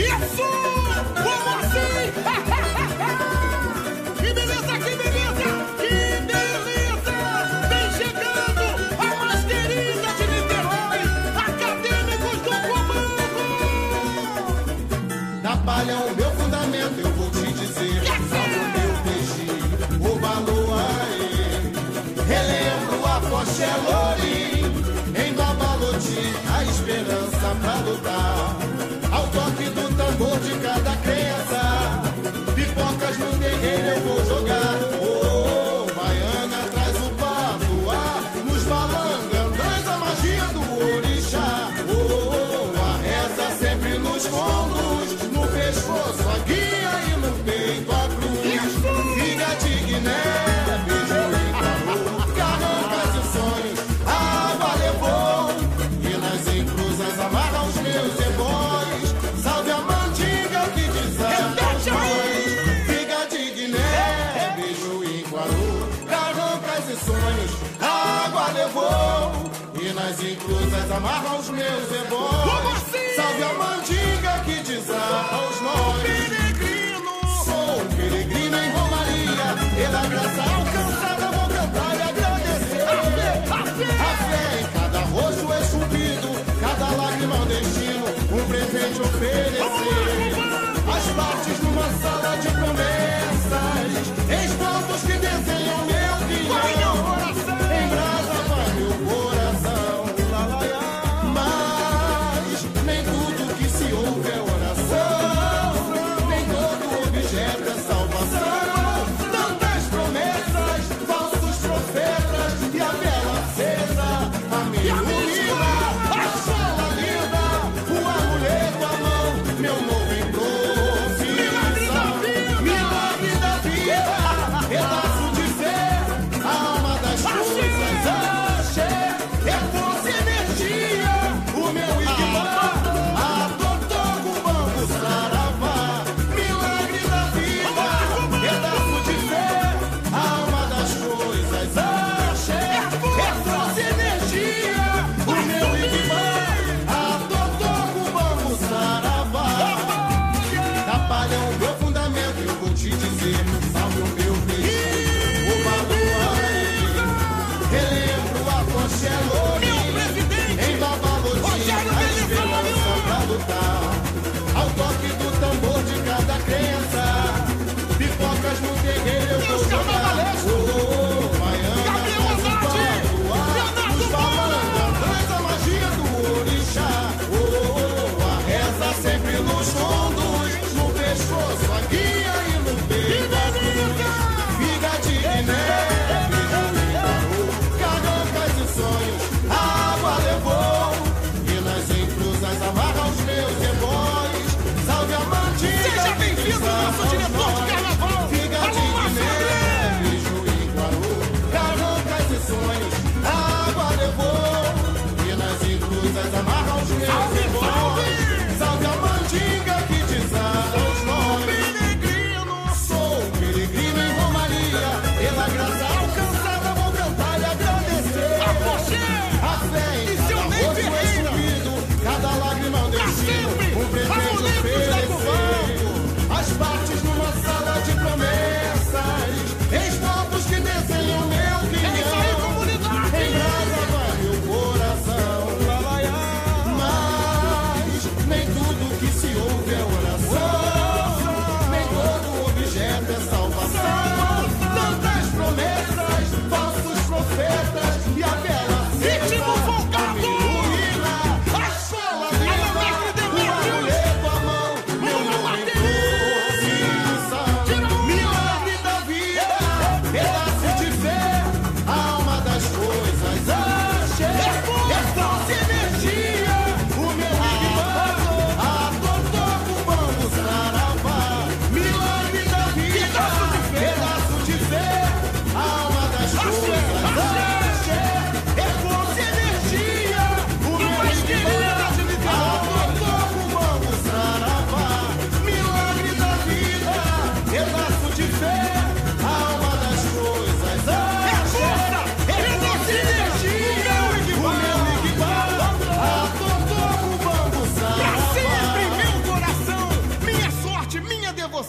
Isso! Como assim? Que beleza, que beleza! Que beleza! Vem chegando a mais querida de Niterói, Acadêmicos do Comando! Na palha o meu fundamento, eu vou te dizer. Salvo meu peixe, o Baluaê. Relembro a Poché Lorim, em Babaloti, a esperança pra lutar. Ao toque do tambor de cada criança, pipocas no terreiro eu vou jogar. Oh, Baiana traz o patuá, nos balangandãs a magia do orixá. Oh, a reza sempre nos combos, no pescoço a guia e no peito a cruz. Figa de Guiné, beijo e calor, carrancas e sonhos, a água levou. E nas encruzas amarra os meus ebóis. Salve a mandinga que desata os mães. Figa de Guiné, beijo e calor, carrancas e sonhos, a água levou. E nas encruzas amarra os meus ebóis. Salve a mandinga que desata os nós. Sou um peregrino em Romaria, pela graça alcançada vou cantar e agradecer. A fé em cada rosto esculpido, cada lágrima ao destino, um presente oferecer. As partes numa sala de promessas, estampas que desenham meu guião. Em brasa vai meu coração, mas nem tudo que se ouve é oração, nem todo objeto é salvação. Tantas promessas, falsos profetas e a vela acesa, a me ilumina, a sola linda, o amuleto à mão, meu novo em profissão. Milagre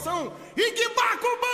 emoção. E que barco